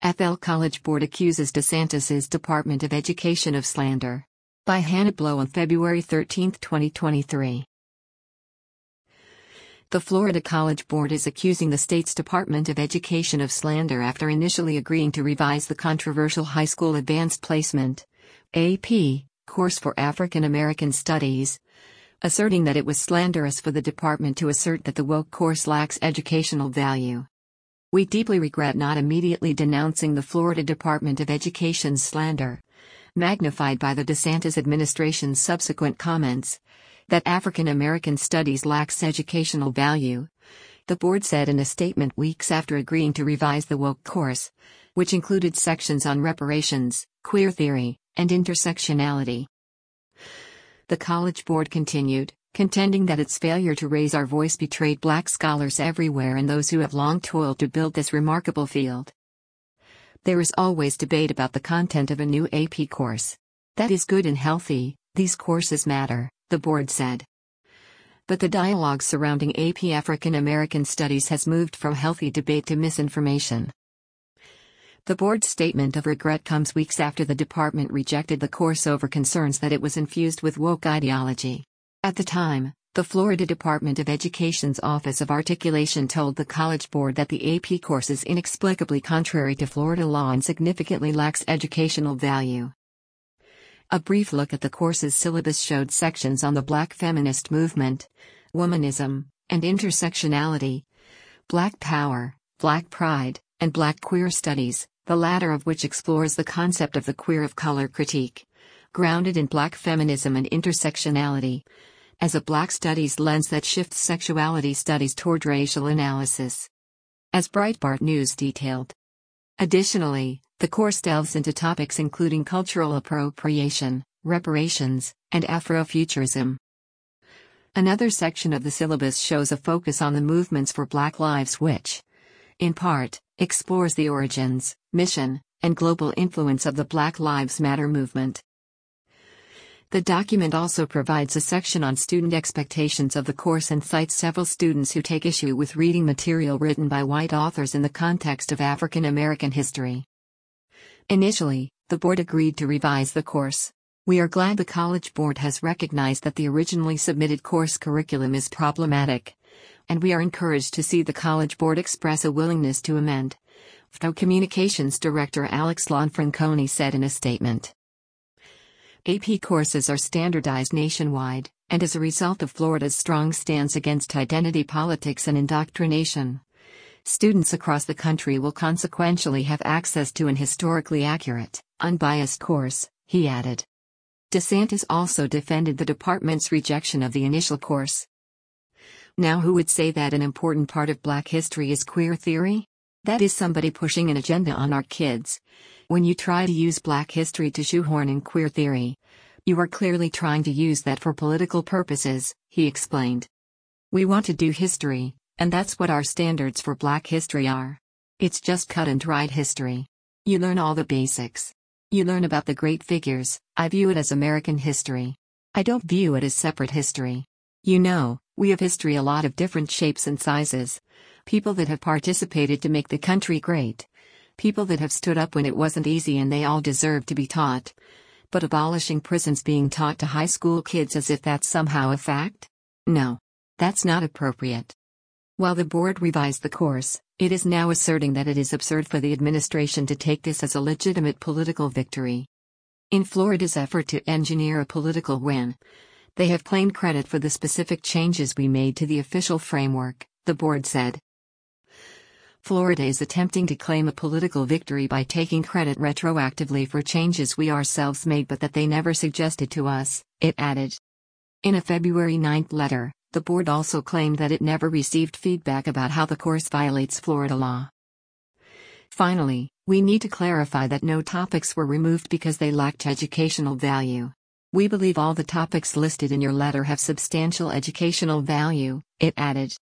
FL College Board accuses DeSantis' Department of Education of slander. By Hannah Blow on February 13, 2023. The Florida College Board is accusing the state's Department of Education of slander after initially agreeing to revise the controversial High School Advanced Placement (AP) course for African American Studies, asserting that it was slanderous for the department to assert that the woke course lacks educational value. We deeply regret not immediately denouncing the Florida Department of Education's slander, magnified by the DeSantis administration's subsequent comments, that African American studies lacks educational value, the board said in a statement weeks after agreeing to revise the woke course, which included sections on reparations, queer theory, and intersectionality. The College Board continued, contending that its failure to raise our voice betrayed Black scholars everywhere and those who have long toiled to build this remarkable field. There is always debate about the content of a new AP course. That is good and healthy, these courses matter, the board said. But the dialogue surrounding AP African American Studies has moved from healthy debate to misinformation. The board's statement of regret comes weeks after the department rejected the course over concerns that it was infused with woke ideology. At the time, the Florida Department of Education's Office of Articulation told the College Board that the AP course is inexplicably contrary to Florida law and significantly lacks educational value. A brief look at the course's syllabus showed sections on the Black feminist movement, womanism, and intersectionality, Black power, Black pride, and Black queer studies, the latter of which explores the concept of the queer of color critique, grounded in Black feminism and intersectionality, as a Black studies lens that shifts sexuality studies toward racial analysis. As Breitbart News detailed. Additionally, the course delves into topics including cultural appropriation, reparations, and Afrofuturism. Another section of the syllabus shows a focus on the movements for Black lives which, in part, explores the origins, mission, and global influence of the Black Lives Matter movement. The document also provides a section on student expectations of the course and cites several students who take issue with reading material written by white authors in the context of African American history. Initially, the board agreed to revise the course. We are glad the College Board has recognized that the originally submitted course curriculum is problematic, and we are encouraged to see the College Board express a willingness to amend, FTO Communications Director Alex Lanfranconi said in a statement. AP courses are standardized nationwide, and as a result of Florida's strong stance against identity politics and indoctrination, students across the country will consequentially have access to an historically accurate, unbiased course, he added. DeSantis also defended the department's rejection of the initial course. Now, who would say that an important part of Black history is queer theory? That is somebody pushing an agenda on our kids. When you try to use Black history to shoehorn in queer theory, you are clearly trying to use that for political purposes, he explained. We want to do history, and that's what our standards for Black history are. It's just cut and dried history. You learn all the basics. You learn about the great figures. I view it as American history. I don't view it as separate history. You know, we have history a lot of different shapes and sizes. People that have participated to make the country great. People that have stood up when it wasn't easy and they all deserve to be taught. But abolishing prisons being taught to high school kids as if that's somehow a fact? No. That's not appropriate. While the board revised the course, it is now asserting that it is absurd for the administration to take this as a legitimate political victory. In Florida's effort to engineer a political win, they have claimed credit for the specific changes we made to the official framework, the board said. Florida is attempting to claim a political victory by taking credit retroactively for changes we ourselves made but that they never suggested to us, it added. In a February 9 letter, the board also claimed that it never received feedback about how the course violates Florida law. Finally, we need to clarify that no topics were removed because they lacked educational value. We believe all the topics listed in your letter have substantial educational value, it added.